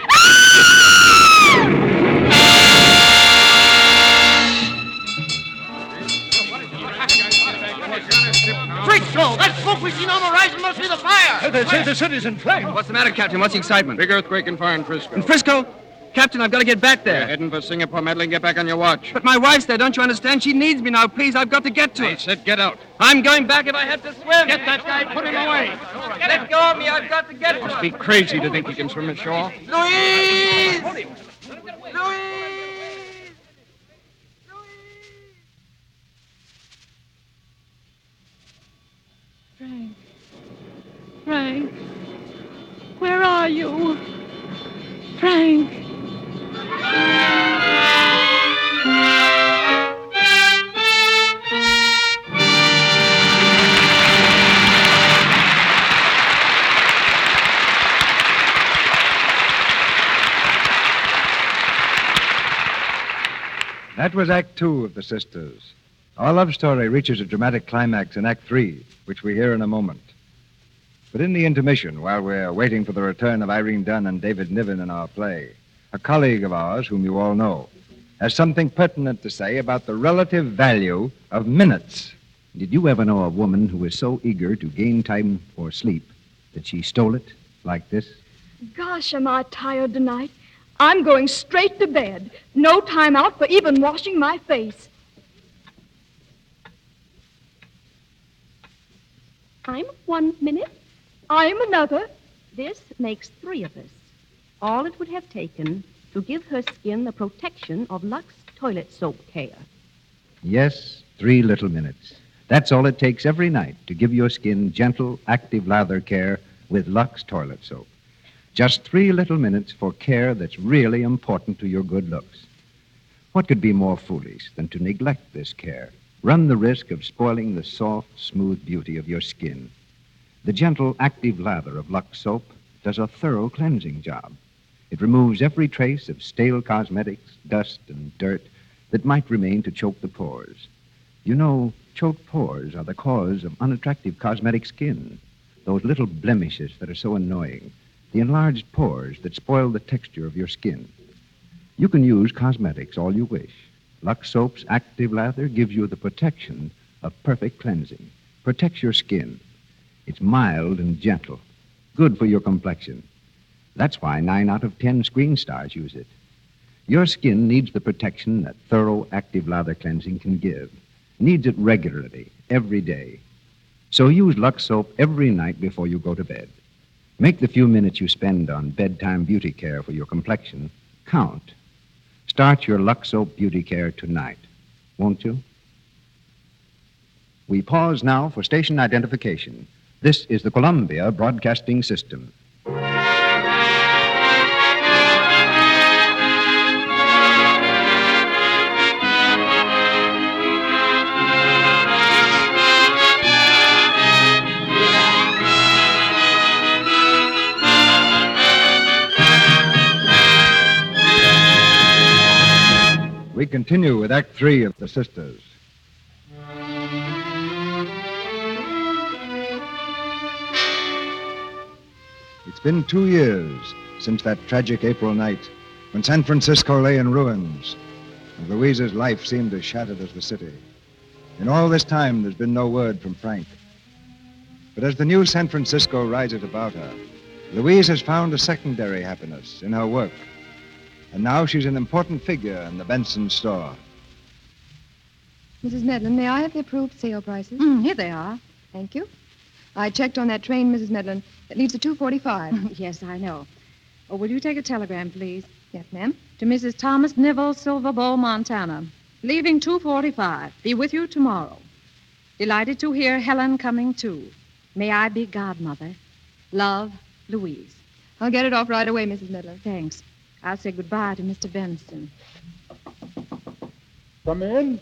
Great show! That smoke we seen on the horizon must be the fire! They say the city's in flames. What's the matter, Captain? What's the excitement? Big earthquake and fire in Frisco. In Frisco? Captain, I've got to get back there. You're heading for Singapore, Madeline. Get back on your watch. But my wife's there, don't you understand? She needs me now. Please, I've got to get to her. I said get out. I'm going back if I have to swim. Get that guy. Put him away. Let go of me. I've got to get to her. Must be crazy to think he can swim ashore. Louise! Louise! Frank. Frank. Where are you? Frank. That was Act Two of The Sisters. Our love story reaches a dramatic climax in Act Three, which we hear in a moment. But in the intermission, while we're waiting for the return of Irene Dunn and David Niven in our play, a colleague of ours, whom you all know, has something pertinent to say about the relative value of minutes. Did you ever know a woman who was so eager to gain time for sleep that she stole it like this? Gosh, am I tired tonight. I'm going straight to bed. No time out for even washing my face. I'm one minute. I'm another. This makes three of us. All it would have taken to give her skin the protection of Lux toilet soap care. Yes, three little minutes. That's all it takes every night to give your skin gentle, active lather care with Lux toilet soap. Just three little minutes for care that's really important to your good looks. What could be more foolish than to neglect this care? Run the risk of spoiling the soft, smooth beauty of your skin. The gentle, active lather of Lux soap does a thorough cleansing job. It removes every trace of stale cosmetics, dust, and dirt that might remain to choke the pores. You know, choked pores are the cause of unattractive cosmetic skin. Those little blemishes that are so annoying. The enlarged pores that spoil the texture of your skin. You can use cosmetics all you wish. Lux Soap's active lather gives you the protection of perfect cleansing. Protects your skin. It's mild and gentle. Good for your complexion. That's why nine out of ten screen stars use it. Your skin needs the protection that thorough active lather cleansing can give. Needs it regularly, every day. So use Lux Soap every night before you go to bed. Make the few minutes you spend on bedtime beauty care for your complexion count. Start your Lux Soap beauty care tonight, won't you? We pause now for station identification. This is the Columbia Broadcasting System. We continue with Act Three of The Sisters. It's been two years since that tragic April night when San Francisco lay in ruins and Louisa's life seemed as shattered as the city. In all this time, there's been no word from Frank. But as the new San Francisco rises about her, Louise has found a secondary happiness in her work. And now she's an important figure in the Benson store. Missus Medlin, may I have the approved sale prices? Mm, here they are. Thank you. I checked on that train, Missus Medlin. It leaves at two forty-five. Yes, I know. Oh, will you take a telegram, please? Yes, ma'am. To Missus Thomas Nivell, Silver Bowl, Montana. Leaving two forty-five. Be with you tomorrow. Delighted to hear Helen coming, too. May I be godmother? Love, Louise. I'll get it off right away, Missus Medlin. Thanks. I'll say goodbye to Mister Benson. Come in.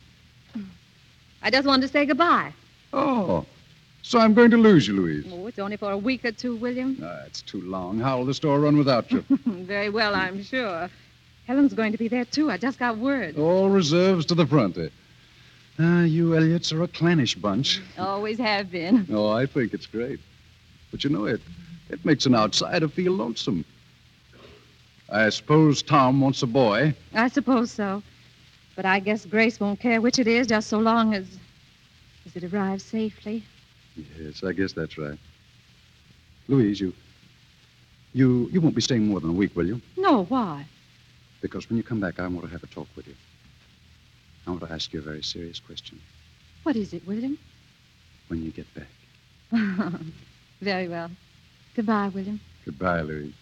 I just wanted to say goodbye. Oh, so I'm going to lose you, Louise. Oh, it's only for a week or two, William. Ah, it's too long. How will the store run without you? Very well, I'm sure. Helen's going to be there, too. I just got word. All reserves to the front, eh? Ah, you Elliots are a clannish bunch. Always have been. Oh, I think it's great. But you know, it, it makes an outsider feel lonesome. I suppose Tom wants a boy. I suppose so. But I guess Grace won't care which it is, just so long as, as it arrives safely. Yes, I guess that's right. Louise, you, you, you won't be staying more than a week, will you? No, why? Because when you come back, I want to have a talk with you. I want to ask you a very serious question. What is it, William? When you get back. Very well. Goodbye, William. Goodbye, Louise.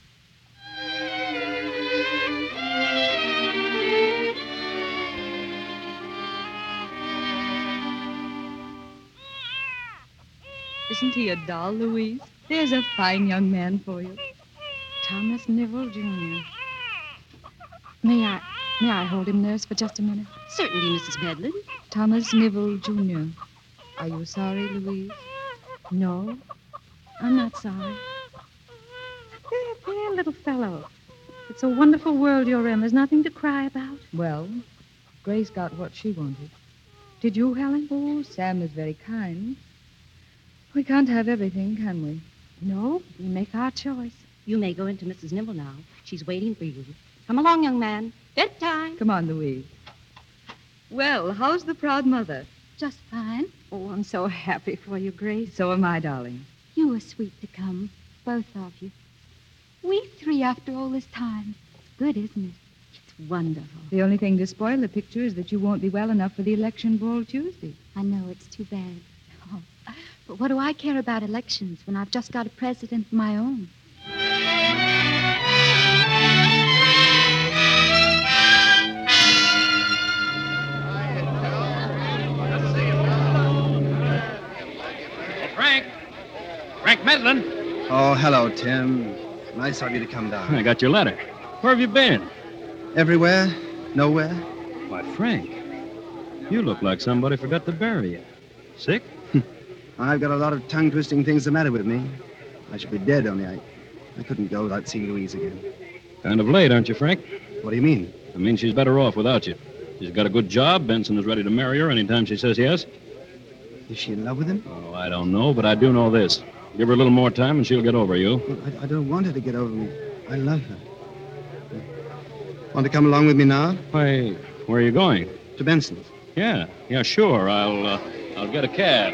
Isn't he a doll, Louise? There's a fine young man for you. Thomas Nivell, Junior May I, may I hold him, nurse, for just a minute? Certainly, Missus Medlin. Thomas Nivell, Junior Are you sorry, Louise? No, I'm not sorry. There, there, little fellow. It's a wonderful world you're in. There's nothing to cry about. Well, Grace got what she wanted. Did you, Helen? Oh, Sam is very kind. We can't have everything, can we? No, we make our choice. You may go into Missus Nimble now. She's waiting for you. Come along, young man. Bedtime. Come on, Louise. Well, how's the proud mother? Just fine. Oh, I'm so happy for you, Grace. So am I, darling. You were sweet to come, both of you. We three after all this time. Good, isn't it? It's wonderful. The only thing to spoil the picture is that you won't be well enough for the election ball Tuesday. I know, it's too bad. Oh, but what do I care about elections when I've just got a president of my own? Frank. Frank Medlin. Oh, hello, Tim. Nice of you to come down. I got your letter. Where have you been? Everywhere? Nowhere? Why, Frank, you look like somebody forgot to bury you. Sick? I've got a lot of tongue-twisting things the matter with me. I should be dead, only I, I couldn't go without seeing Louise again. Kind of late, aren't you, Frank? What do you mean? I mean she's better off without you. She's got a good job. Benson is ready to marry her anytime she says yes. Is she in love with him? Oh, I don't know, but I do know this. Give her a little more time and she'll get over you. Well, I, I don't want her to get over me. I love her. Want to come along with me now? Why, where are you going? To Benson's. Yeah, yeah, sure. I'll, uh, I'll get a cab.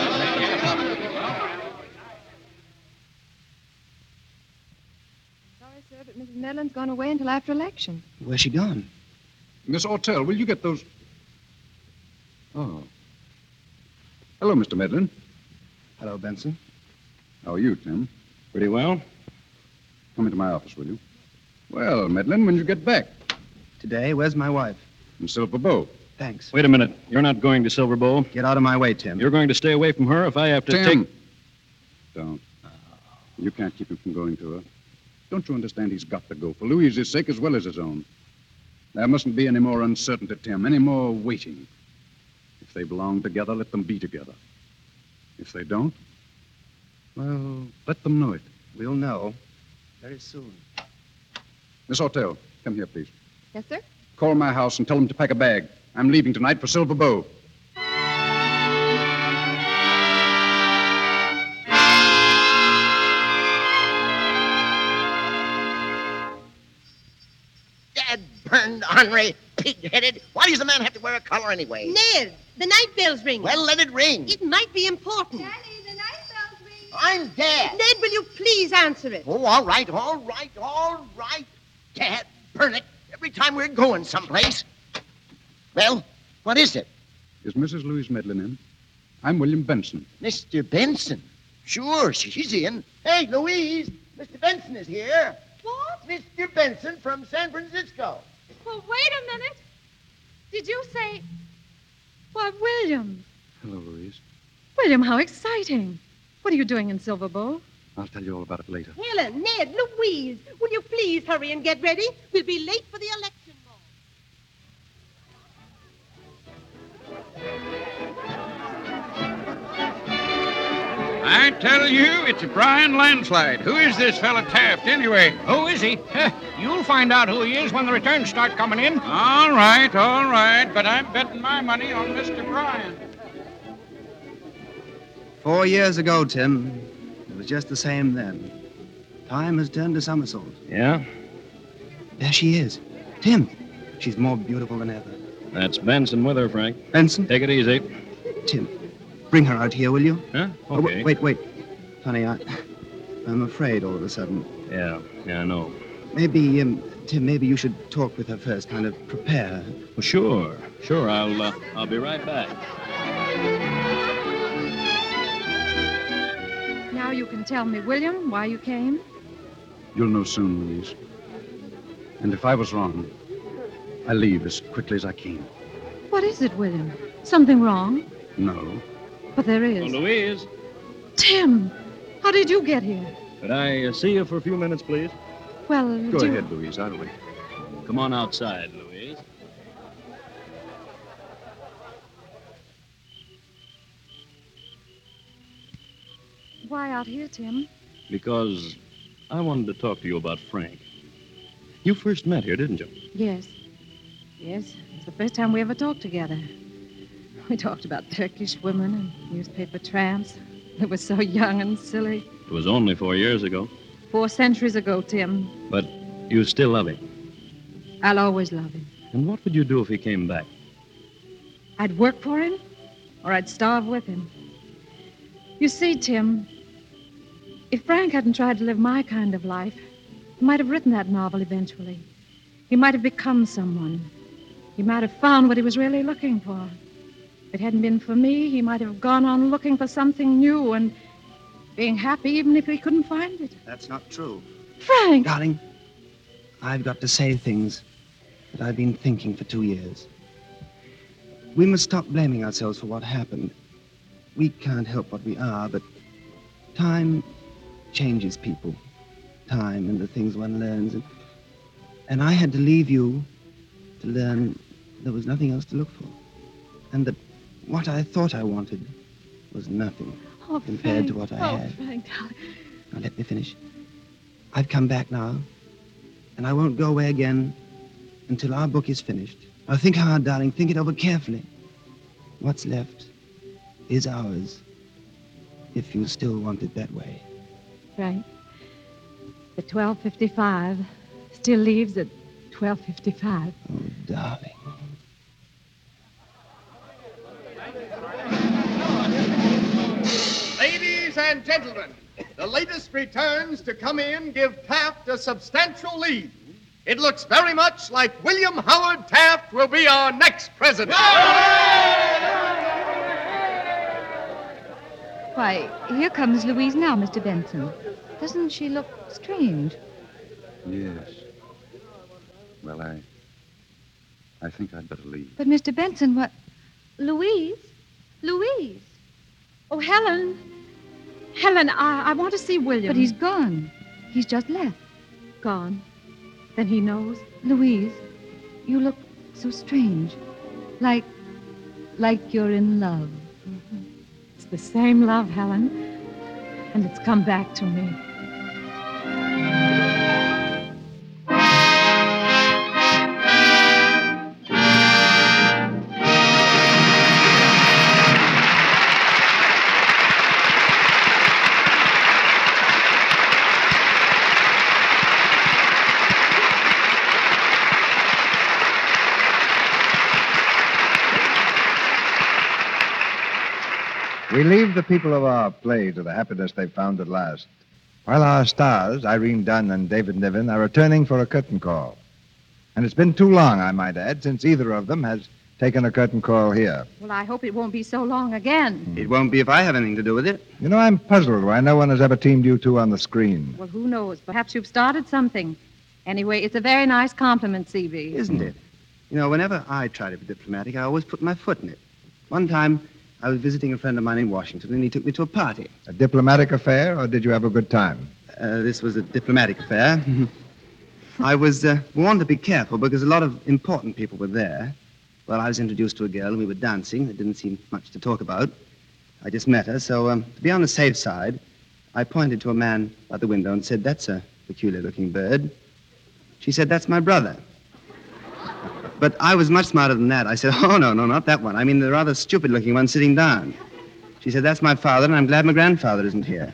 Sorry, sir, but Missus Medlin's gone away until after election. Where's she gone? Miss Ortell, will you get those... Oh. Hello, Mister Medlin. Hello, Benson. How are you, Tim? Pretty well. Come into my office, will you? Well, Medlin, when you get back? Today. Where's my wife? In Silver Bow. Thanks. Wait a minute. You're not going to Silver Bowl? Get out of my way, Tim. You're going to stay away from her if I have to Tim. take... Don't. You can't keep him from going to her. Don't you understand he's got to go for Louise's sake as well as his own? There mustn't be any more uncertainty, Tim, any more waiting. If they belong together, let them be together. If they don't, well, let them know it. We'll know very soon. Miss Ortell, come here, please. Yes, sir? Call my house and tell them to pack a bag. I'm leaving tonight for Silver Bow. Dad-burned, ornery, pig-headed. Why does the man have to wear a collar anyway? Ned, the night bell's ringing. Well, let it ring. It might be important. Daddy, the night bell's ringing. I'm Dad. Ned, will you please answer it? Oh, all right, all right, all right. Dad, burn it. Every time we're going someplace. Well, what is it? Is Missus Louise Medlin in? I'm William Benson. Mister Benson? Sure, she's in. Hey, Louise, Mister Benson is here. What? Mister Benson from San Francisco. Well, wait a minute. Did you say... Why, William. Hello, Louise. William, how exciting. What are you doing in Silver Bow? I'll tell you all about it later. Helen, Ned, Louise, will you please hurry and get ready? We'll be late for the election ball. I tell you, it's a Brian landslide. Who is this fella Taft, anyway? Who is he? You'll find out who he is when the returns start coming in. All right, all right, but I'm betting my money on Mister Bryan. Four years ago, Tim, it was just the same then. Time has turned a somersault. Yeah? There she is. Tim, she's more beautiful than ever. That's Benson with her, Frank. Benson? Take it easy. Tim, bring her out here, will you? Huh? Oh, Okay. wait, wait. Honey, I, I'm afraid all of a sudden. Yeah, yeah, I know. Maybe, um, Tim, maybe you should talk with her first, kind of prepare her. Well, sure, sure. I'll, uh, I'll be right back. Now you can tell me, William, why you came. You'll know soon, Louise. And if I was wrong, I'll leave as quickly as I can. What is it, William? Something wrong? No. But there is. Oh, Louise, Tim, how did you get here? could I uh, see you for a few minutes, please? Well, Go do you- ahead, Louise. I'll wait. Come on outside, Louise. Why out here, Tim? Because I wanted to talk to you about Frank. You first met here, didn't you? Yes. Yes, it's the first time we ever talked together. We talked about Turkish women and newspaper tramps. It was so young and silly. It was only four years ago. Four centuries ago, Tim. But you still love him. I'll always love him. And what would you do if he came back? I'd work for him, or I'd starve with him. You see, Tim, if Frank hadn't tried to live my kind of life, he might have written that novel eventually. He might have become someone. He might have found what he was really looking for. If it hadn't been for me, he might have gone on looking for something new and being happy even if he couldn't find it. That's not true. Frank! Darling, I've got to say things that I've been thinking for two years. We must stop blaming ourselves for what happened. We can't help what we are, but time changes people. Time and the things one learns. And, and I had to leave you to learn there was nothing else to look for. And that what I thought I wanted was nothing Oh, compared Frank. to what I oh, had. Frank, darling. Now, let me finish. I've come back now, and I won't go away again until our book is finished. Now, think hard, darling. Think it over carefully. What's left is ours, if you still want it that way. Frank, the twelve fifty-five still leaves at twelve fifty-five. Oh, darling. Ladies and gentlemen, the latest returns to come in give Taft a substantial lead. It looks very much like William Howard Taft will be our next president. Why, here comes Louise now, Mister Benson. Doesn't she look strange? Yes. Well, I... I think I'd better leave. But, Mister Benson, what... Louise? Louise? Oh, Helen. Helen, I, I want to see William. But he's gone. He's just left. Gone. Then he knows. Louise, you look so strange. Like... like you're in love. It's the same love, Helen. And it's come back to me. We leave the people of our play to the happiness they've found at last, while our stars, Irene Dunn and David Niven, are returning for a curtain call. And it's been too long, I might add, since either of them has taken a curtain call here. Well, I hope it won't be so long again. It won't be if I have anything to do with it. You know, I'm puzzled why no one has ever teamed you two on the screen. Well, who knows? Perhaps you've started something. Anyway, it's a very nice compliment, C B. Isn't it? You know, whenever I try to be diplomatic, I always put my foot in it. One time, I was visiting a friend of mine in Washington, and he took me to a party. A diplomatic affair, or did you have a good time? Uh, this was a diplomatic affair. I was uh, warned to be careful because a lot of important people were there. Well, I was introduced to a girl, and we were dancing. There didn't seem much to talk about. I just met her, so um, to be on the safe side, I pointed to a man by the window and said, "That's a peculiar-looking bird." She said, "That's my brother." But I was much smarter than that. I said, "Oh, no, no, not that one. I mean the rather stupid-looking one sitting down." She said, "That's my father, and I'm glad my grandfather isn't here."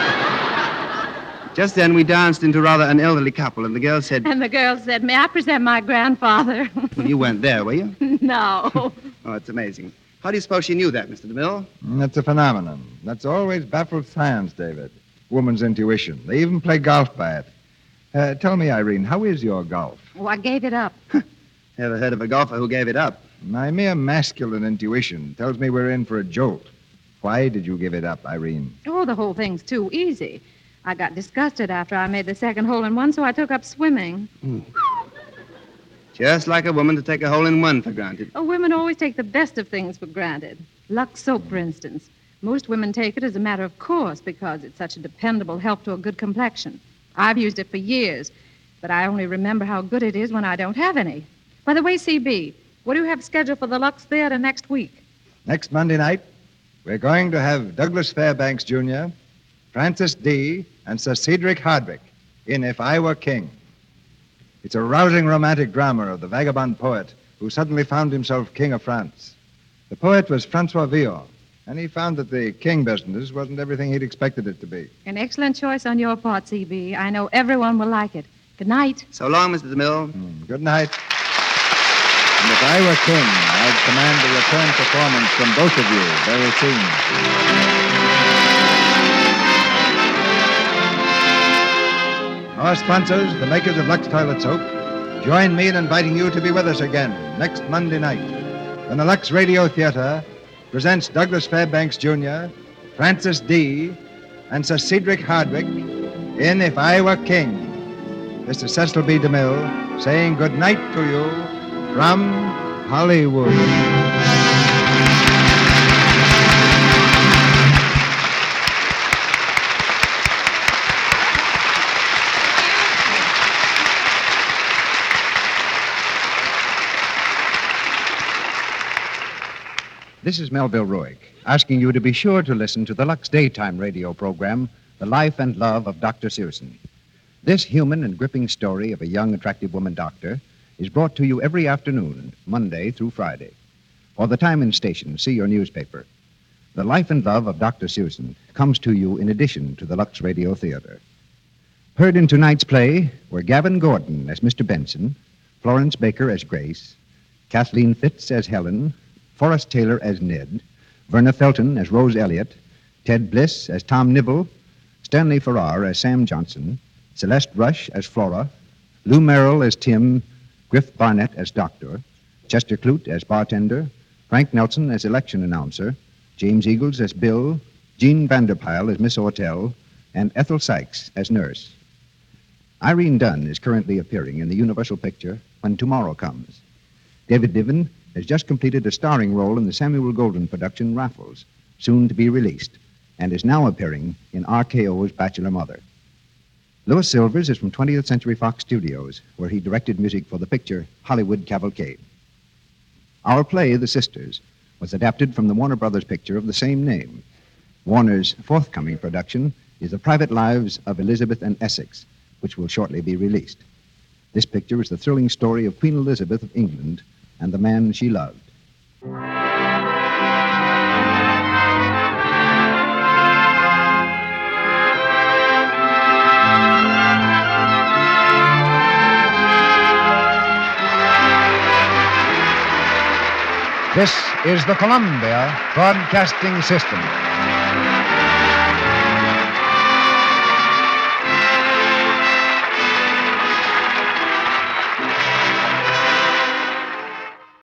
Just then, we danced into rather an elderly couple, and the girl said... And the girl said, "May I present my grandfather?" Well, you weren't there, were you? No. Oh, it's amazing. How do you suppose she knew that, Mister DeMille? That's a phenomenon. That's always baffled science, David. Woman's intuition. They even play golf by it. Uh, tell me, Irene, how is your golf? Oh, I gave it up. Ever heard of a golfer who gave it up? My mere masculine intuition tells me we're in for a jolt. Why did you give it up, Irene? Oh, the whole thing's too easy. I got disgusted after I made the second hole-in-one, so I took up swimming. Hmm. Just like a woman to take a hole-in-one for granted. Oh, women always take the best of things for granted. Lux soap, for instance. Most women take it as a matter of course because it's such a dependable help to a good complexion. I've used it for years, but I only remember how good it is when I don't have any. By the way, C B, what do you have scheduled for the Lux Theater next week? Next Monday night, we're going to have Douglas Fairbanks, Junior, Francis Dee, and Sir Cedric Hardwicke in If I Were King. It's a rousing romantic drama of the vagabond poet who suddenly found himself king of France. The poet was Francois Villon, and he found that the king business wasn't everything he'd expected it to be. An excellent choice on your part, C B. I know everyone will like it. Good night. So long, Mister DeMille. Mm, good night. And if I were king, I'd command a return performance from both of you very soon. Our sponsors, the makers of Lux Toilet Soap, join me in inviting you to be with us again next Monday night when the Lux Radio Theater presents Douglas Fairbanks, Junior, Francis Dee, and Sir Cedric Hardwicke in If I Were King. This is Cecil B. DeMille saying good night to you from Hollywood. This is Melville Ruick, asking you to be sure to listen to the Lux Daytime radio program, The Life and Love of Doctor Searson. This human and gripping story of a young, attractive woman doctor is brought to you every afternoon, Monday through Friday. For the time and station, see your newspaper. The Life and Love of Doctor Searson comes to you in addition to the Lux Radio Theater. Heard in tonight's play were Gavin Gordon as Mister Benson, Florence Baker as Grace, Kathleen Fitz as Helen, Forrest Taylor as Ned, Verna Felton as Rose Elliott, Ted Bliss as Tom Nibble, Stanley Farrar as Sam Johnson, Celeste Rush as Flora, Lou Merrill as Tim, Griff Barnett as Doctor, Chester Clute as Bartender, Frank Nelson as Election Announcer, James Eagles as Bill, Jean Vanderpyle as Miss Ortell, and Ethel Sykes as Nurse. Irene Dunn is currently appearing in the Universal picture When Tomorrow Comes. David Niven has just completed a starring role in the Samuel Golden production Raffles, soon to be released, and is now appearing in R K O's Bachelor Mother. Louis Silvers is from twentieth Century Fox Studios, where he directed music for the picture Hollywood Cavalcade. Our play, The Sisters, was adapted from the Warner Brothers picture of the same name. Warner's forthcoming production is The Private Lives of Elizabeth and Essex, which will shortly be released. This picture is the thrilling story of Queen Elizabeth of England and the man she loved. This is the Columbia Broadcasting System.